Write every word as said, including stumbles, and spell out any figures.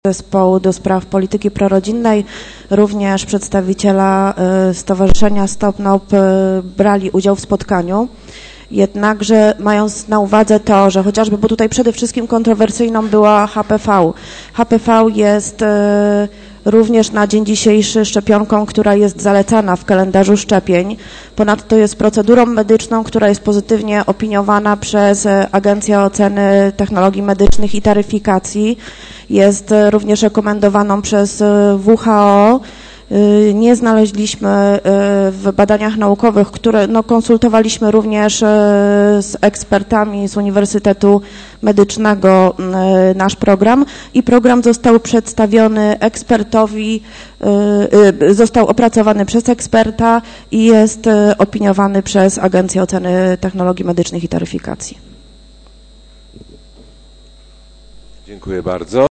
Zespołu do spraw polityki prorodzinnej, również przedstawiciela Stowarzyszenia Stop N O P brali udział w spotkaniu. Jednakże mając na uwadze to, że chociażby, bo tutaj przede wszystkim kontrowersyjną była H P V. H P V jest również na dzień dzisiejszy szczepionką, która jest zalecana w kalendarzu szczepień. Ponadto jest procedurą medyczną, która jest pozytywnie opiniowana przez Agencję Oceny Technologii Medycznych i Taryfikacji. Jest również rekomendowaną przez W H O. Nie znaleźliśmy w badaniach naukowych, które no, konsultowaliśmy również z ekspertami z Uniwersytetu Medycznego nasz program i program został przedstawiony ekspertowi, został opracowany przez eksperta i jest opiniowany przez Agencję Oceny Technologii Medycznych i Taryfikacji. Dziękuję bardzo.